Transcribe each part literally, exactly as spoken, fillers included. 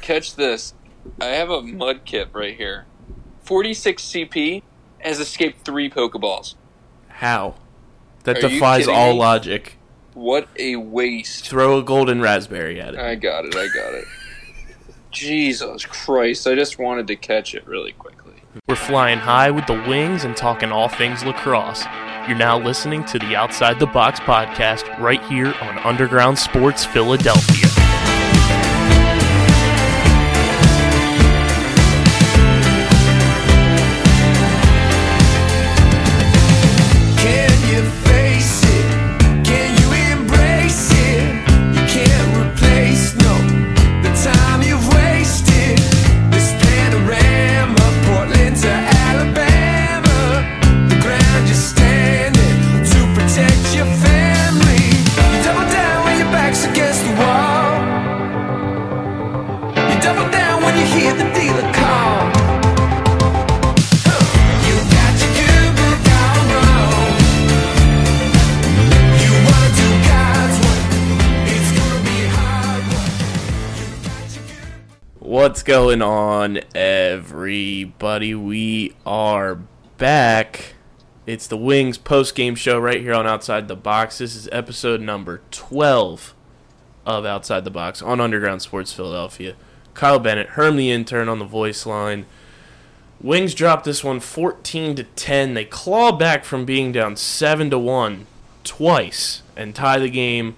catch this. I have a Mudkip right here. forty-six C P has escaped three Pokeballs. How? That Are defies all me? logic. What a waste. Throw a golden raspberry at it. I got it, I got it. Jesus Christ, I just wanted to catch it really quickly. We're flying high with the wings and talking all things lacrosse. You're now listening to the Outside the Box podcast right here on Underground Sports Philadelphia. What's going on, everybody? We are back. It's the Wings post-game show right here on Outside the Box. This is episode number twelve of Outside the Box on Underground Sports Philadelphia. Kyle Bennett, Herm the intern on the voice line. Wings dropped this one fourteen to ten. They claw back from being down seven to one twice and tie the game.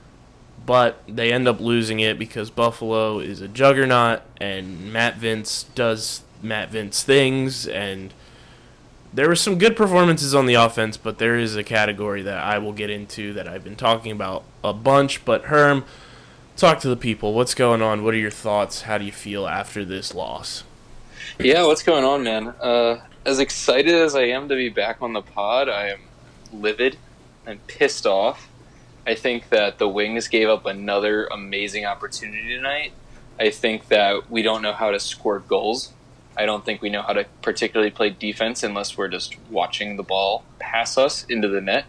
But they end up losing it because Buffalo is a juggernaut and Matt Vince does Matt Vince things. And there were some good performances on the offense, but there is a category that I will get into that I've been talking about a bunch. But Herm, talk to the people. What's going on? What are your thoughts? How do you feel after this loss? Yeah, what's going on, man? Uh, as excited as I am to be back on the pod, I am livid and pissed off. I think that the Wings gave up another amazing opportunity tonight. I think that we don't know how to score goals. I don't think we know how to particularly play defense unless we're just watching the ball pass us into the net.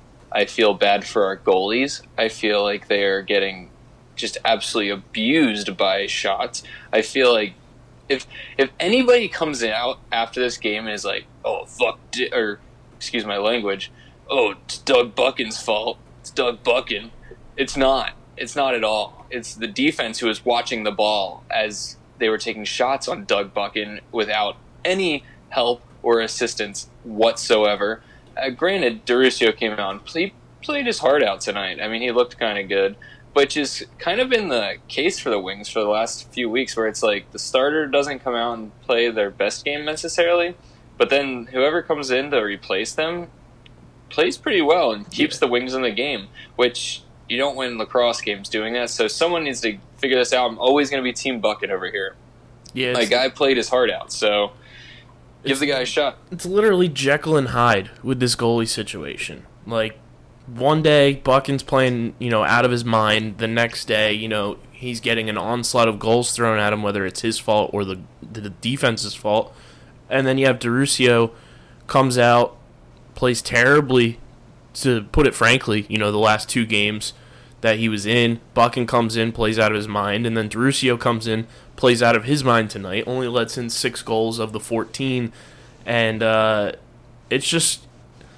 I feel bad for our goalies. I feel like they are getting just absolutely abused by shots. I feel like if if anybody comes out after this game and is like, oh, fuck, di-, or excuse my language, oh, it's Doug Buchan's fault. It's Doug Buchan. It's not. It's not at all. It's the defense who was watching the ball as they were taking shots on Doug Buchan without any help or assistance whatsoever. Uh, granted, Durusio came out and play, played his heart out tonight. I mean, he looked kind of good, which is kind of been the case for the Wings for the last few weeks, where it's like the starter doesn't come out and play their best game necessarily, but then whoever comes in to replace them plays pretty well and keeps yeah. the Wings in the game, which you don't win lacrosse games doing that. So someone needs to figure this out. I'm always going to be Team Bucket over here. Yeah, my guy played his heart out, so give the guy a shot. It's literally Jekyll and Hyde with this goalie situation. Like, one day Buchan's playing, you know, out of his mind. The next day, you know, he's getting an onslaught of goals thrown at him, whether it's his fault or the the defense's fault. And then you have Durusio comes out, plays terribly, to put it frankly, you know, the last two games that he was in. Buchan comes in, plays out of his mind, and then Durusio comes in, plays out of his mind tonight, only lets in six goals of the fourteen, and uh, it's just,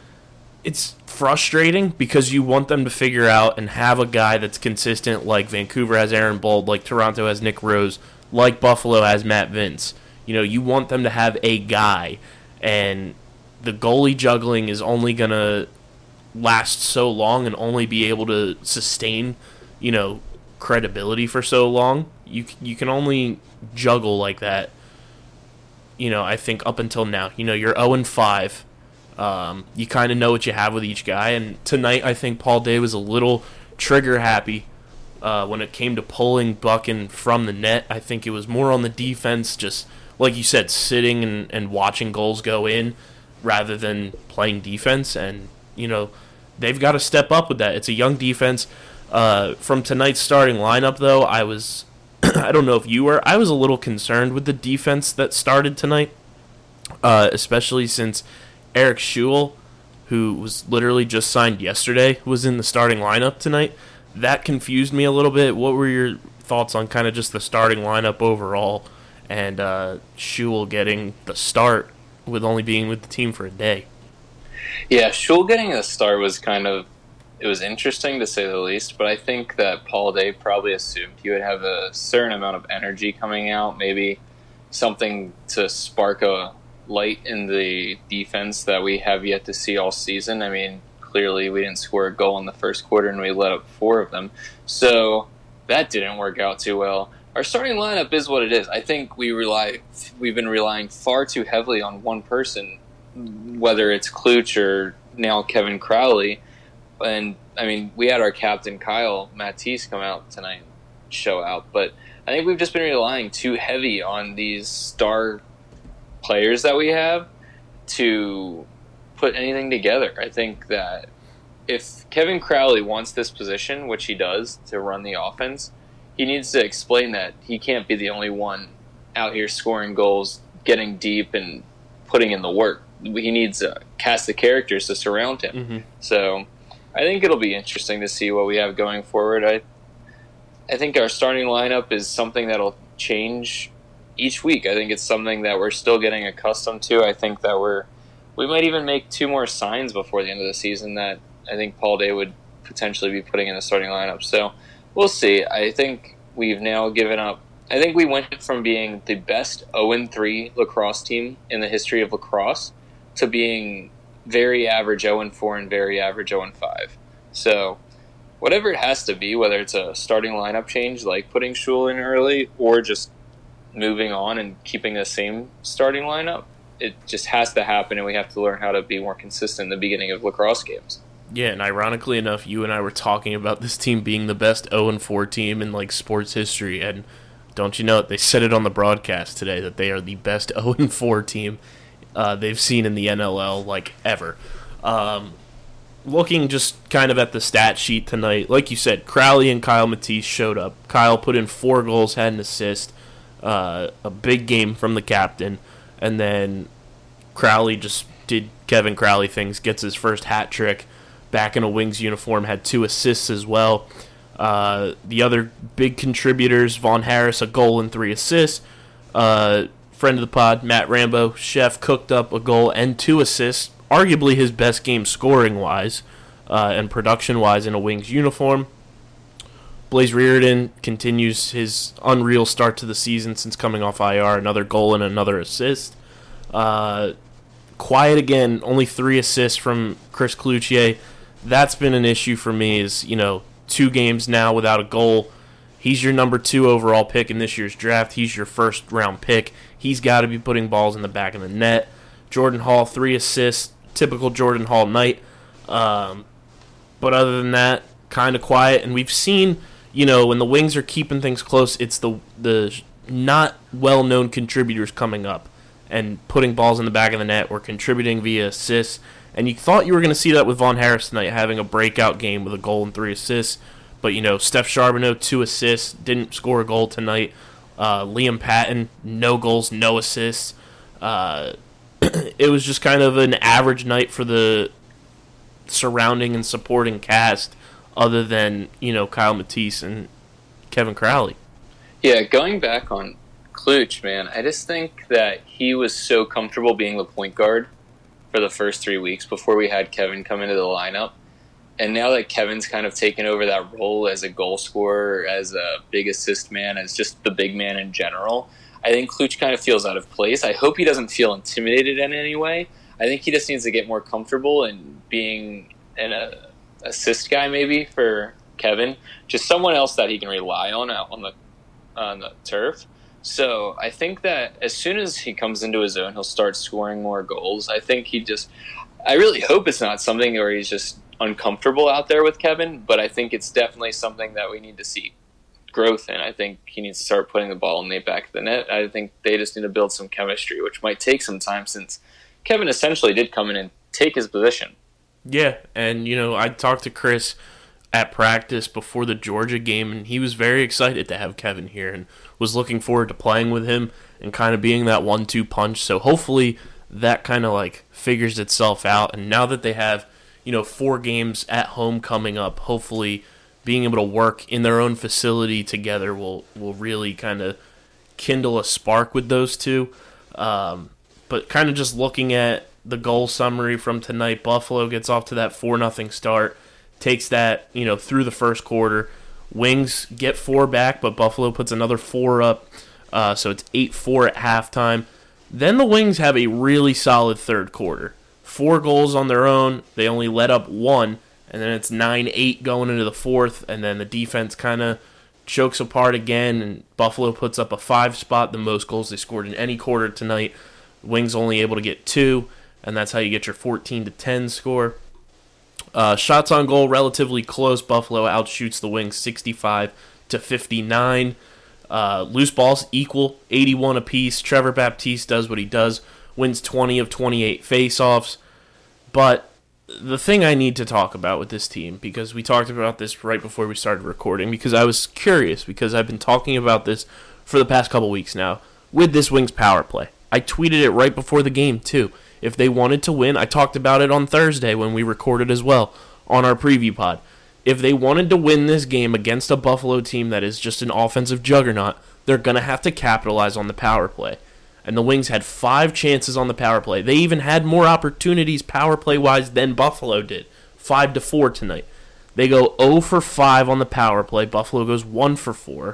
it's frustrating because you want them to figure out and have a guy that's consistent, like Vancouver has Aaron Bold, like Toronto has Nick Rose, like Buffalo has Matt Vince. You know, you want them to have a guy, and the goalie juggling is only going to last so long and only be able to sustain, you know, credibility for so long. You you can only juggle like that, you know, I think up until now. You know, you're oh and five. Um, you kind of know what you have with each guy. And tonight I think Paul Day was a little trigger happy uh, when it came to pulling Buchan from the net. I think it was more on the defense, just like you said, sitting and, and watching goals go in, rather than playing defense. And, you know, they've got to step up with that. It's a young defense. Uh, from tonight's starting lineup, though, I was, I don't know if you were, I was a little concerned with the defense that started tonight, uh, especially since Eric Schuel, who was literally just signed yesterday, was in the starting lineup tonight. That confused me a little bit. What were your thoughts on kind of just the starting lineup overall, and uh, Schul getting the start with only being with the team for a day. Yeah, Schul getting a start was kind of, it was interesting to say the least, but I think that Paul Day probably assumed he would have a certain amount of energy coming out, maybe something to spark a light in the defense that we have yet to see all season. I mean, clearly we didn't score a goal in the first quarter and we let up four of them, so that didn't work out too well. Our starting lineup is what it is. I think we rely, we've been relying far too heavily on one person, whether it's Kluch or now Kevin Crowley. And, I mean, we had our captain, Kyle Matisse, come out tonight and show out. But I think we've just been relying too heavy on these star players that we have to put anything together. I think that if Kevin Crowley wants this position, which he does, to run the offense, he needs to explain that he can't be the only one out here scoring goals, getting deep, and putting in the work. He needs a cast of characters to surround him. Mm-hmm. So I think it'll be interesting to see what we have going forward. I I think our starting lineup is something that'll change each week. I think it's something that we're still getting accustomed to. I think that we're we might even make two more signs before the end of the season that I think Paul Day would potentially be putting in the starting lineup. So we'll see. I think we've now given up. I think we went from being the best oh and three lacrosse team in the history of lacrosse to being very average oh and four and very average oh and five. So whatever it has to be, whether it's a starting lineup change like putting Schul in early or just moving on and keeping the same starting lineup, it just has to happen, and we have to learn how to be more consistent in the beginning of lacrosse games. Yeah, and ironically enough, you and I were talking about this team being the best oh and four team in like sports history, and don't you know it, they said it on the broadcast today that they are the best oh and four team uh, they've seen in the N L L like ever. Um, looking just kind of at the stat sheet tonight, like you said, Crowley and Kyle Matisse showed up. Kyle put in four goals, had an assist, uh, a big game from the captain, and then Crowley just did Kevin Crowley things, gets his first hat trick. Back in a Wings uniform, had two assists as well. Uh, the other big contributors, Von Harris, a goal and three assists. Uh, friend of the pod, Matt Rambo, Chef, cooked up a goal and two assists. Arguably his best game scoring-wise uh, and production-wise in a Wings uniform. Blaze Reardon continues his unreal start to the season since coming off I R. Another goal and another assist. Uh, quiet again, only three assists from Chris Cloutier. That's been an issue for me is, you know, two games now without a goal. He's your number two overall pick in this year's draft. He's your first round pick. He's got to be putting balls in the back of the net. Jordan Hall, three assists. Typical Jordan Hall night. Um, but other than that, kind of quiet. And we've seen, you know, when the Wings are keeping things close, it's the the not well-known contributors coming up and putting balls in the back of the net or contributing via assists. And you thought you were going to see that with Von Harris tonight, having a breakout game with a goal and three assists. But, you know, Steph Charbonneau, two assists, didn't score a goal tonight. Uh, Liam Patton, no goals, no assists. Uh, it was just kind of an average night for the surrounding and supporting cast other than, you know, Kyle Matisse and Kevin Crowley. Yeah, going back on Kluch, man, I just think that he was so comfortable being the point guard for the first three weeks before we had Kevin come into the lineup. And now that Kevin's kind of taken over that role as a goal scorer, as a big assist man, as just the big man in general, I think Kluch kind of feels out of place. I hope he doesn't feel intimidated in any way. I think he just needs to get more comfortable in being an uh, assist guy maybe for Kevin. Just someone else that he can rely on out on the, on the turf. So I think that as soon as he comes into his own, he'll start scoring more goals. I think he just – I really hope it's not something where he's just uncomfortable out there with Kevin, but I think it's definitely something that we need to see growth in. I think he needs to start putting the ball in the back of the net. I think they just need to build some chemistry, which might take some time since Kevin essentially did come in and take his position. Yeah, and, you know, I talked to Chris at practice before the Georgia game, and he was very excited to have Kevin here and was looking forward to playing with him and kind of being that one two punch. So hopefully that kind of like figures itself out. And now that they have, you know, four games at home coming up, hopefully being able to work in their own facility together will, will really kind of kindle a spark with those two. Um, but kind of just looking at the goal summary from tonight, Buffalo gets off to that four nothing start, takes that, you know, through the first quarter. Wings get four back, but Buffalo puts another four up, uh, so it's eight four at halftime. Then the Wings have a really solid third quarter. Four goals on their own. They only let up one, and then it's nine eight going into the fourth, and then the defense kind of chokes apart again, and Buffalo puts up a five spot, the most goals they scored in any quarter tonight. Wings only able to get two, and that's how you get your fourteen to ten score. Uh, shots on goal relatively close. Buffalo outshoots the Wings sixty-five to fifty-nine. Uh, loose balls equal, eighty-one apiece. Trevor Baptiste does what he does, wins twenty of twenty-eight faceoffs. But the thing I need to talk about with this team, because we talked about this right before we started recording, because I was curious, because I've been talking about this for the past couple weeks now, with this Wings power play. I tweeted it right before the game, too. If they wanted to win, I talked about it on Thursday when we recorded as well on our preview pod. If they wanted to win this game against a Buffalo team that is just an offensive juggernaut, they're going to have to capitalize on the power play. And the Wings had five chances on the power play. They even had more opportunities power play-wise than Buffalo did. Five to four tonight. They go zero for five on the power play. Buffalo goes one for four.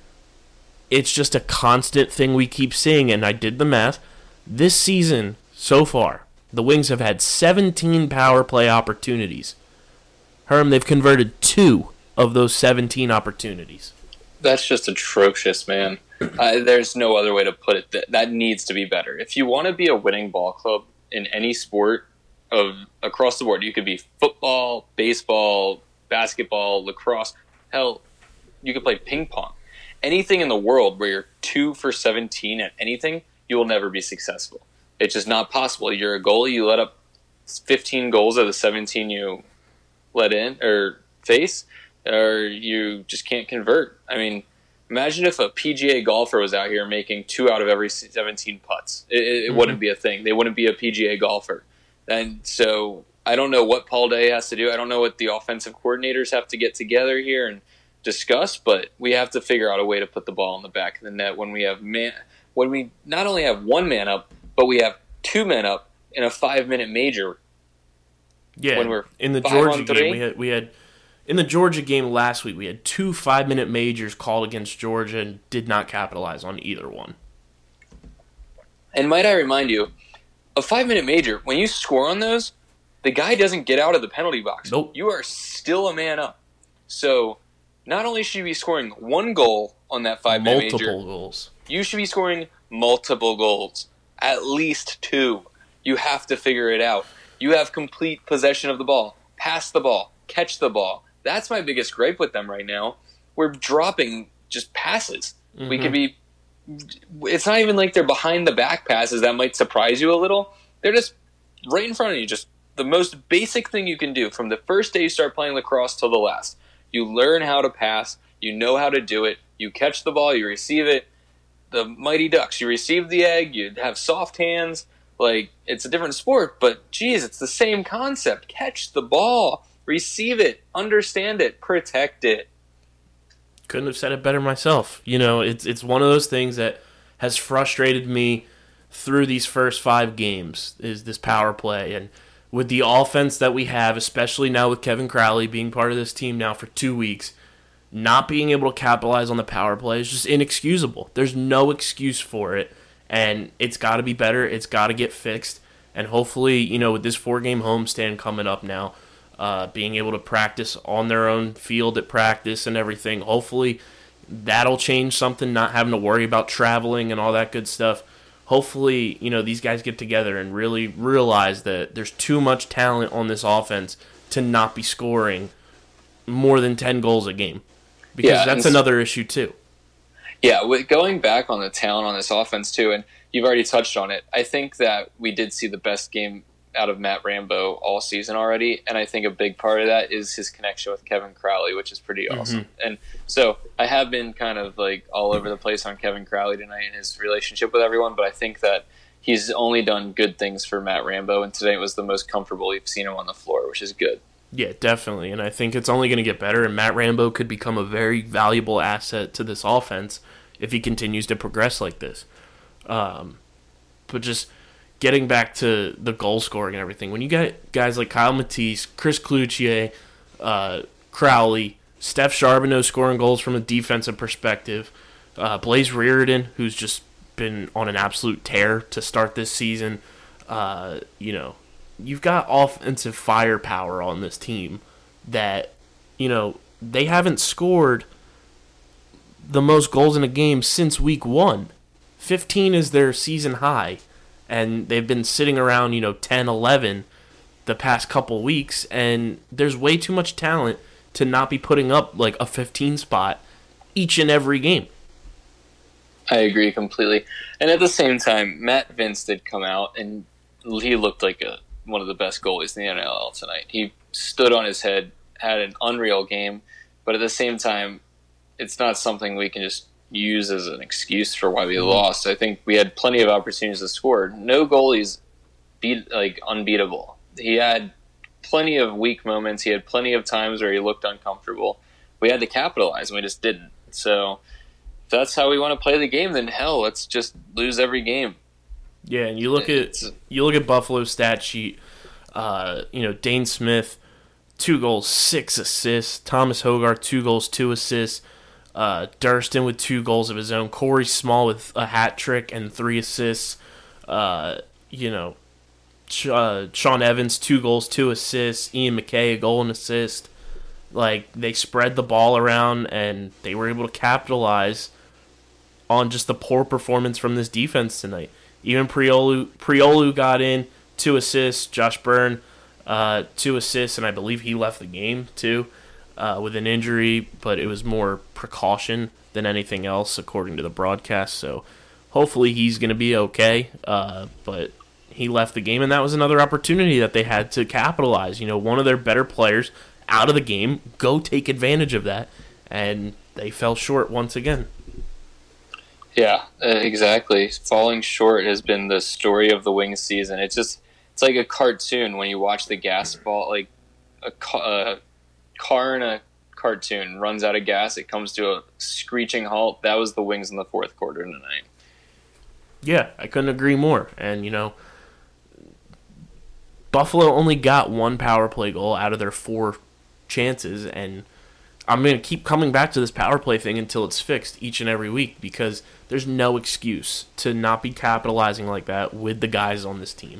It's just a constant thing we keep seeing, and I did the math. This season, so far, the Wings have had seventeen power play opportunities. Herm, they've converted two of those seventeen opportunities. That's just atrocious, man. Uh, there's no other way to put it. That, that needs to be better. If you want to be a winning ball club in any sport of across the board, you could be football, baseball, basketball, lacrosse. Hell, you could play ping pong. Anything in the world where you're two for seventeen at anything, you will never be successful. It's just not possible. You're a goalie, you let up fifteen goals of the seventeen you let in or face, or you just can't convert. I mean, imagine if a P G A golfer was out here making two out of every seventeen putts. It, it mm-hmm. wouldn't be a thing. They wouldn't be a P G A golfer. And so I don't know what Paul Day has to do. I don't know what the offensive coordinators have to get together here and discuss, but we have to figure out a way to put the ball in the back of the net when we have man, when we not only have one man up, but we have two men up in a five-minute major. Yeah, when we're in the Georgia game, we had we had in the Georgia game last week, we had two five-minute majors called against Georgia and did not capitalize on either one. And might I remind you, a five-minute major, when you score on those, the guy doesn't get out of the penalty box. Nope. You are still a man up. So not only should you be scoring one goal on that five-minute major, multiple goals. You should be scoring multiple goals, at least two. You have to figure it out. You have complete possession of the ball. Pass the ball. Catch the ball. That's my biggest gripe with them right now. We're dropping just passes. Mm-hmm. We could be... It's not even like they're behind the back passes that might surprise you a little. They're just right in front of you. Just the most basic thing you can do from the first day you start playing lacrosse till the last. You learn how to pass. You know how to do it. You catch the ball. You receive it. The Mighty Ducks. You receive the egg. You have soft hands. Like, it's a different sport, but geez, it's the same concept. Catch the ball. Receive it. Understand it. Protect it. Couldn't have said it better myself. You know, it's it's one of those things that has frustrated me through these first five games, is this power play. And with the offense that we have, especially now with Kevin Crowley being part of this team now for two weeks, not being able to capitalize on the power play is just inexcusable. There's no excuse for it, and it's got to be better. It's got to get fixed. And hopefully, you know, with this four-game homestand coming up now, Uh, being able to practice on their own field at practice and everything. Hopefully that'll change something, not having to worry about traveling and all that good stuff. Hopefully, you know, these guys get together and really realize that there's too much talent on this offense to not be scoring more than ten goals a game. Because yeah, that's another issue too. Yeah, going back on the talent on this offense too, and you've already touched on it, I think that we did see the best game out of Matt Rambo all season already, and I think a big part of that is his connection with Kevin Crowley, which is pretty awesome. Mm-hmm. And so I have been kind of like all over the place on Kevin Crowley tonight and his relationship with everyone, but I think that he's only done good things for Matt Rambo, and today was the most comfortable we've seen him on the floor, which is good. Yeah, definitely. And I think it's only going to get better, and Matt Rambo could become a very valuable asset to this offense if he continues to progress like this. Um, but just getting back to the goal scoring and everything, when you get guys like Kyle Matisse, Chris Cloutier, uh, Crowley, Steph Charbonneau scoring goals from a defensive perspective, uh, Blaze Riordan, who's just been on an absolute tear to start this season, uh, you know, you've got offensive firepower on this team that, you know, they haven't scored the most goals in a game since week one. fifteen is their season high, and they've been sitting around, you know, ten, eleven the past couple weeks, and there's way too much talent to not be putting up like a fifteen spot each and every game. I agree completely. And at the same time, Matt Vince did come out, and he looked like a one of the best goalies in the N L L tonight. He stood on his head, had an unreal game, but at the same time, it's not something we can just use as an excuse for why we mm-hmm. lost. I think we had plenty of opportunities to score. No goalie's beat like unbeatable. He had plenty of weak moments. He had plenty of times where he looked uncomfortable. We had to capitalize, and we just didn't. So if that's how we want to play the game, then hell, let's just lose every game. Yeah, and you look at you look at Buffalo's stat sheet. Uh, you know, Dane Smith, two goals, six assists. Thomas Hogarth, two goals, two assists. Uh, Durston with two goals of his own. Corey Small with a hat trick and three assists. Uh, you know, uh, Sean Evans, two goals, two assists. Ian McKay, a goal and assist. Like, they spread the ball around, and they were able to capitalize on just the poor performance from this defense tonight. Even Priolu, Priolu got in, two assists. Josh Byrne, uh, two assists, and I believe he left the game, too, uh, with an injury, but it was more precaution than anything else, according to the broadcast. So hopefully he's going to be okay, uh, but he left the game, and that was another opportunity that they had to capitalize. You know, one of their better players out of the game, go take advantage of that, and they fell short once again. Yeah, uh, exactly. Falling short has been the story of the Wings season. It's just, it's like a cartoon when you watch the gas ball, like a, ca- a car in a cartoon runs out of gas, it comes to a screeching halt. That was the Wings in the fourth quarter tonight. Yeah, I couldn't agree more. And, you know, Buffalo only got one power play goal out of their four chances, and I'm going to keep coming back to this power play thing until it's fixed each and every week, because there's no excuse to not be capitalizing like that with the guys on this team.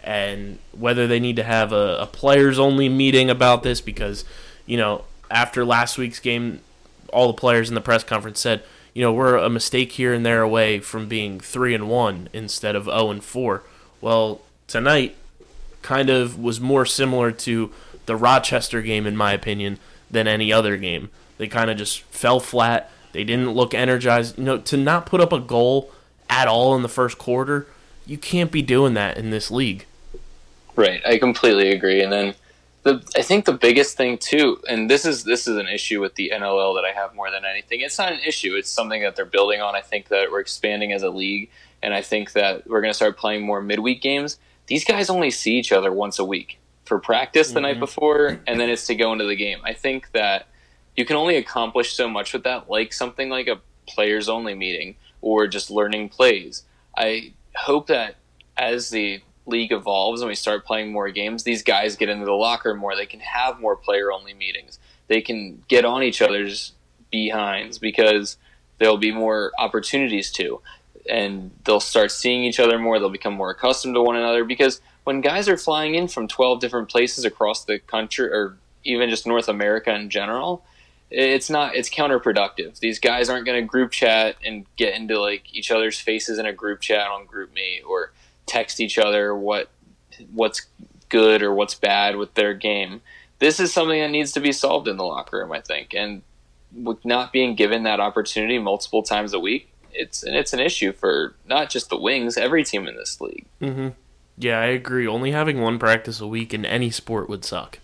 And whether they need to have a, a players-only meeting about this, because, you know, after last week's game, all the players in the press conference said, you know, we're a mistake here and there away from being three and one instead of zero and four. Well, tonight kind of was more similar to the Rochester game, in my opinion, than any other game. They kind of just fell flat. They didn't look energized. You know, to not put up a goal at all in the first quarter, you can't be doing that in this league. Right, I completely agree. And then the I think the biggest thing too, and this is this is an issue with the N L L that I have more than anything. It's not an issue. It's something that they're building on. I think that we're expanding as a league, and I think that we're going to start playing more midweek games. These guys only see each other once a week for practice the mm-hmm. night before, and then it's to go into the game. I think that you can only accomplish so much with that, like something like a players-only meeting or just learning plays. I hope that as the league evolves and we start playing more games, these guys get into the locker more. They can have more player-only meetings. They can get on each other's behinds because there'll be more opportunities to, and they'll start seeing each other more. They'll become more accustomed to one another, because when guys are flying in from twelve different places across the country, or even just North America in general, it's not, it's counterproductive. These guys aren't going to group chat and get into like each other's faces in a group chat on GroupMe, or text each other what what's good or what's bad with their game. This is something that needs to be solved in the locker room, I think. And with not being given that opportunity multiple times a week, it's and it's an issue for not just the Wings, every team in this league. Mm-hmm. Yeah, I agree. Only having one practice a week in any sport would suck.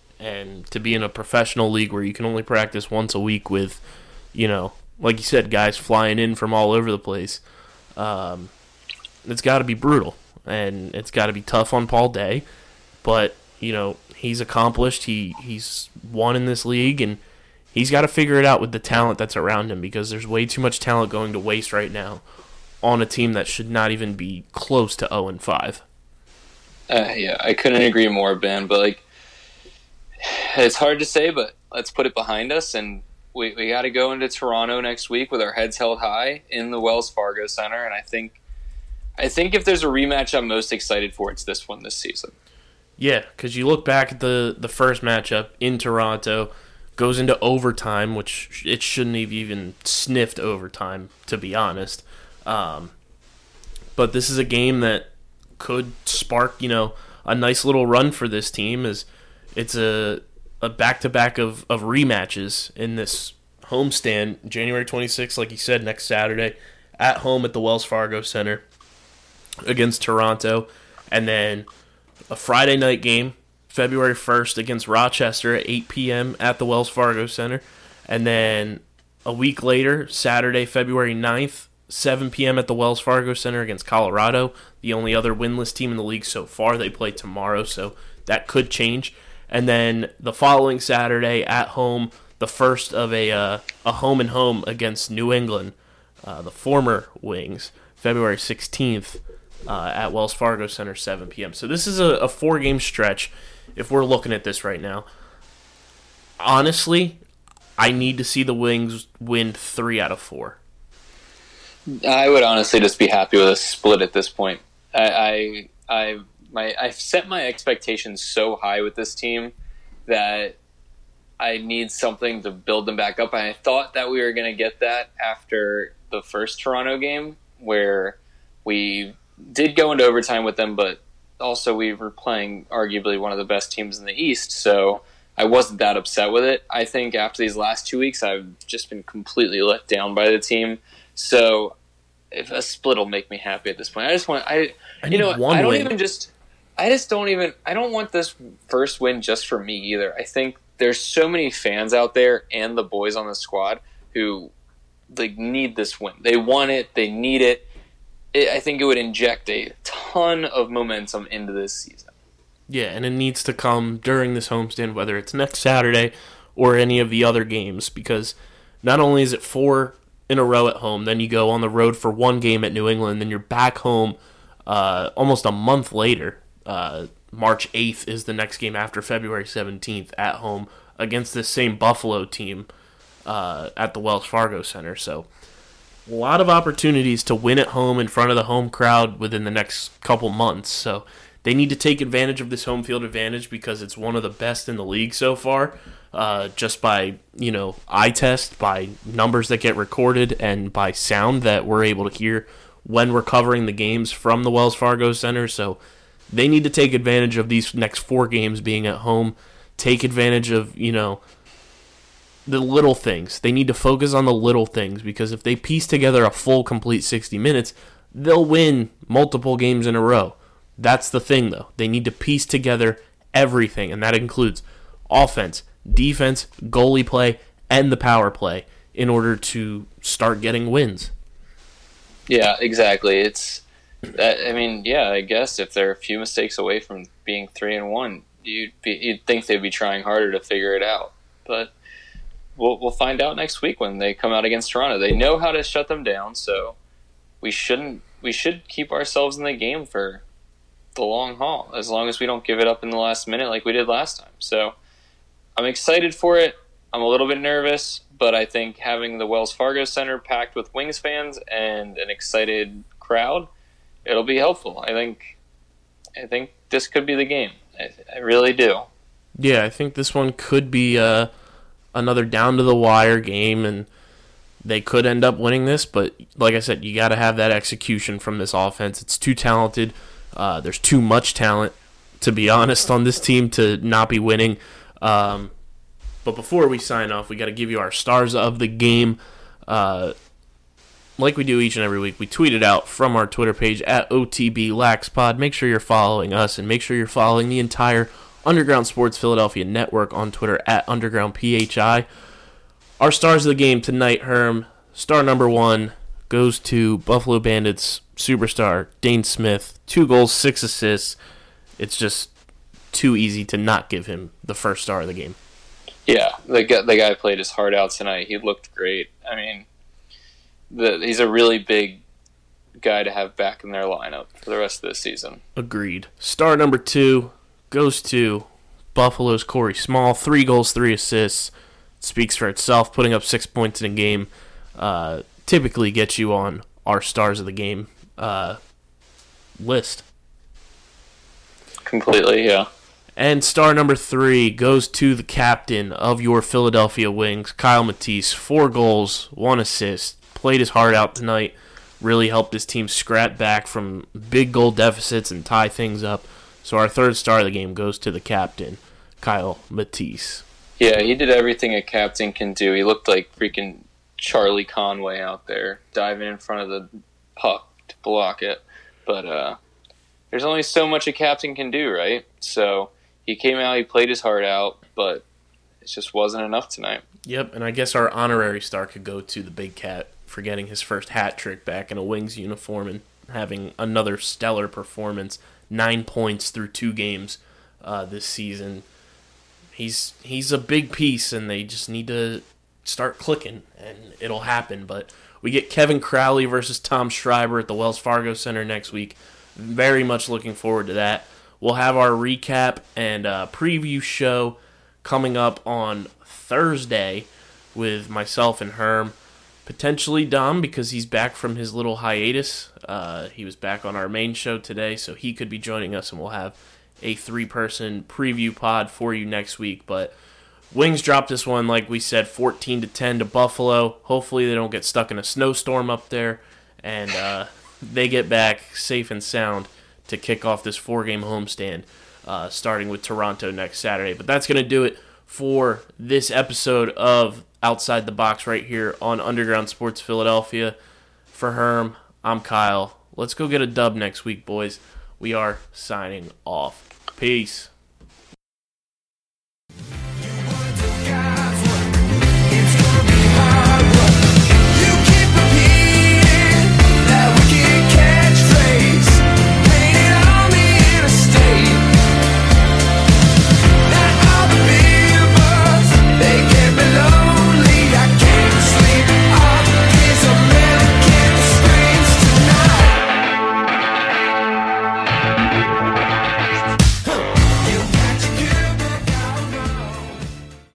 And to be in a professional league where you can only practice once a week with, you know, like you said, guys flying in from all over the place, um, it's got to be brutal. And it's got to be tough on Paul Day. But, you know, he's accomplished. He he's won in this league, and he's got to figure it out with the talent that's around him because there's way too much talent going to waste right now on a team that should not even be close to oh and five. Uh, yeah, I couldn't agree more, Ben. But like, it's hard to say, but let's put it behind us, and we we got to go into Toronto next week with our heads held high in the Wells Fargo Center. And I think, I think if there's a rematch I'm most excited for, it's this one this season. Yeah, because you look back at the the first matchup in Toronto, goes into overtime, which it shouldn't have even sniffed overtime, to be honest. Um, but this is a game that could spark, you know, a nice little run for this team as it's a a back-to-back of, of rematches in this homestand, January twenty-sixth, like you said, next Saturday, at home at the Wells Fargo Center against Toronto, and then a Friday night game, February first, against Rochester at eight p.m. at the Wells Fargo Center, and then a week later, Saturday, February ninth, seven p.m. at the Wells Fargo Center against Colorado, the only other winless team in the league so far. They play tomorrow, so that could change. And then the following Saturday at home, the first of a uh, a home and home against New England, uh, the former Wings, February sixteenth uh, at Wells Fargo Center, seven p.m. So this is a, a four-game stretch if we're looking at this right now. Honestly, I need to see the Wings win three out of four. I would honestly just be happy with a split at this point. I, I, I, my, I've set my expectations so high with this team that I need something to build them back up. And I thought that we were going to get that after the first Toronto game, where we did go into overtime with them, but also we were playing arguably one of the best teams in the East. So I wasn't that upset with it. I think after these last two weeks, I've just been completely let down by the team. So if a split will make me happy at this point. I just want I, I you know one I don't win. even just I just don't even I don't want this first win just for me either. I think there's so many fans out there and the boys on the squad who like need this win. They want it. They need it. it. I think it would inject a ton of momentum into this season. Yeah, and it needs to come during this homestand, whether it's next Saturday or any of the other games, because not only is it four in a row at home, then you go on the road for one game at New England, then you're back home uh, almost a month later. Uh, March eighth is the next game after February seventeenth at home against this same Buffalo team uh, at the Wells Fargo Center. So a lot of opportunities to win at home in front of the home crowd within the next couple months. So they need to take advantage of this home field advantage because it's one of the best in the league so far, uh, just by, you know, eye test, by numbers that get recorded, and by sound that we're able to hear when we're covering the games from the Wells Fargo Center. So they need to take advantage of these next four games being at home, take advantage of, you know, the little things. They need to focus on the little things, because if they piece together a full, complete sixty minutes, they'll win multiple games in a row. That's the thing, though. They need to piece together everything, and that includes offense, defense, goalie play, and the power play in order to start getting wins. Yeah, exactly. It's, I mean, yeah, I guess if they're a few mistakes away from being three and one, you'd be, you'd think they'd be trying harder to figure it out. But we'll we'll find out next week when they come out against Toronto. They know how to shut them down, so we shouldn't we should keep ourselves in the game for the long haul, as long as we don't give it up in the last minute like we did last time. So I'm excited for it. I'm a little bit nervous, but I think having the Wells Fargo Center packed with Wings fans and an excited crowd, it'll be helpful. I think I think this could be the game. I, I really do. Yeah, I think this one could be uh, another down-to-the-wire game, and they could end up winning this, but like I said, you got to have that execution from this offense. It's too talented. Uh, there's too much talent, to be honest, on this team to not be winning. Um, but before we sign off, we got to give you our stars of the game. Uh, like we do each and every week, we tweet it out from our Twitter page at O T B LaxPod. Make sure you're following us, and make sure you're following the entire Underground Sports Philadelphia network on Twitter at Underground P H I. Our stars of the game tonight, Herm, star number one goes to Buffalo Bandits superstar Dane Smith. Two goals, six assists. It's just too easy to not give him the first star of the game. Yeah, the guy, the guy played his heart out tonight. He looked great. I mean, the, he's a really big guy to have back in their lineup for the rest of the season. Agreed. Star number two goes to Buffalo's Corey Small. Three goals, three assists. Speaks for itself. Putting up six points in a game uh, typically gets you on our stars of the game uh, list. Completely, yeah. And star number three goes to the captain of your Philadelphia Wings, Kyle Matisse. Four goals, one assist. Played his heart out tonight. Really helped his team scrap back from big goal deficits and tie things up. So our third star of the game goes to the captain, Kyle Matisse. Yeah, he did everything a captain can do. He looked like freaking Charlie Conway out there, diving in front of the puck to block it. But uh, there's only so much a captain can do, right? So he came out, he played his heart out, but it just wasn't enough tonight. Yep, and I guess our honorary star could go to the Big Cat for getting his first hat trick back in a Wings uniform and having another stellar performance. Nine points through two games uh, this season. He's he's a big piece, and they just need to start clicking, and it'll happen. But we get Kevin Crowley versus Tom Schreiber at the Wells Fargo Center next week. Very much looking forward to that. We'll have our recap and uh, preview show coming up on Thursday with myself and Herm. Potentially Dom, because he's back from his little hiatus. Uh, he was back on our main show today, so he could be joining us, and we'll have a three-person preview pod for you next week. But Wings dropped this one, like we said, fourteen to ten to Buffalo. Hopefully they don't get stuck in a snowstorm up there, and uh, they get back safe and sound to kick off this four-game homestand, uh, starting with Toronto next Saturday. But that's going to do it for this episode of Outside the Box right here on Underground Sports Philadelphia. For Herm, I'm Kyle. Let's go get a dub next week, boys. We are signing off. Peace.